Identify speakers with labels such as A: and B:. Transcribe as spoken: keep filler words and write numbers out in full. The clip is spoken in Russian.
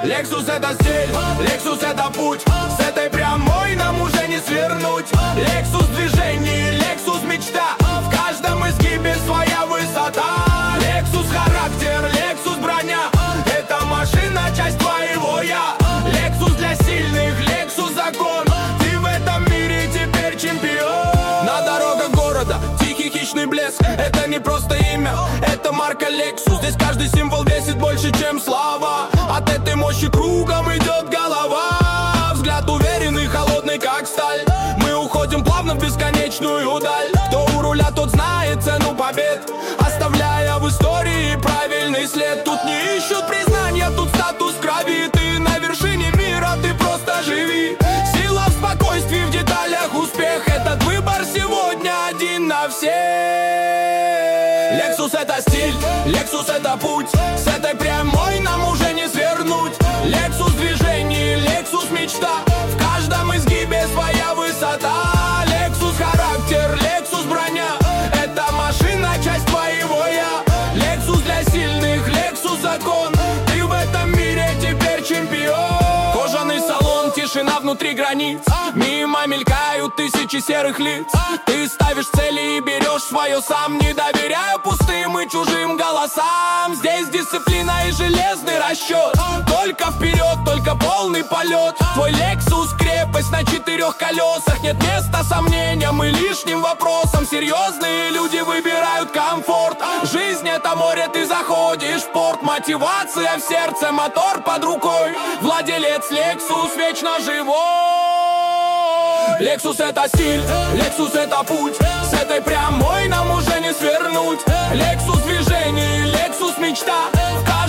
A: Lexus это стиль, Lexus это путь. С этой прямой нам уже не свернуть. Lexus движение, Lexus мечта. В каждом изгибе своя высота. Lexus характер, Lexus броня. Эта машина часть твоего я. Lexus для сильных, Lexus закон. Ты в этом мире теперь чемпион. На дорогах города тихий хищный блеск. Это не просто имя, это марка Lexus. Здесь каждый символ весит больше, чем слава. От этой мощи кругом идет голова. Взгляд уверенный, холодный, как сталь. Мы уходим плавно в бесконечную даль. Кто у руля, тот знает цену побед, оставляя в истории правильный след. Тут не ищут признания, тут статус в крови. Ты на вершине мира, ты просто живи. Сила в спокойствии, в деталях успех. Этот выбор сегодня один на всех. Lexus это стиль, Lexus это путь. С этой прямой нам уже не свернуть. Lexus движение, Lexus мечта. В каждом изгибе своя высота. Lexus характер, Lexus броня. Эта машина часть твоего я. Lexus для сильных, Lexus закон. Ты в этом мире теперь чемпион. Кожаный салон, тишина внутри границ. Мимо мелькают тысячи серых лиц. Ты ставишь цели и берешь свое сам. Не доверяя пустым и чужим голосам. Здесь дисциплина и железный расчет. Только вперед, только полный полет. Твой Lexus крепость на четырех колесах. Нет места сомнениям и лишним вопросам. Серьезные люди выбирают комфорт. Жизнь это море, ты заходишь в порт. Мотивация в сердце, мотор под рукой. Владелец Lexus вечно живой. Lexus это стиль, Lexus это путь. С этой прямой нам уже не свернуть. Lexus движение, Lexus мечта.